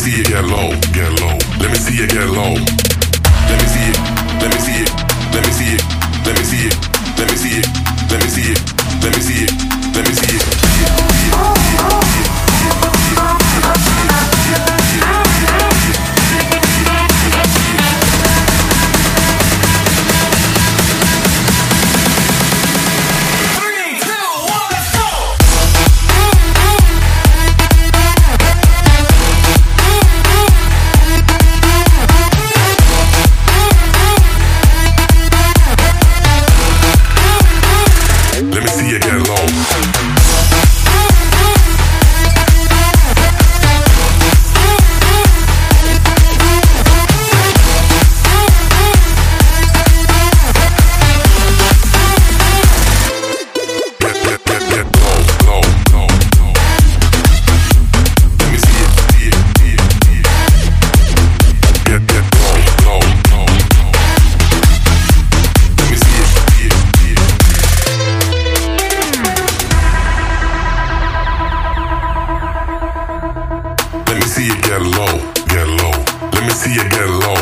see you get low, get low. Let me see you get low. Let me see it, let me see it, let me see it, let me see it, let me see it, let me see it, let me see it, let me see it. Let me see you get low. Let me see you get low, get low. Let me see you get low.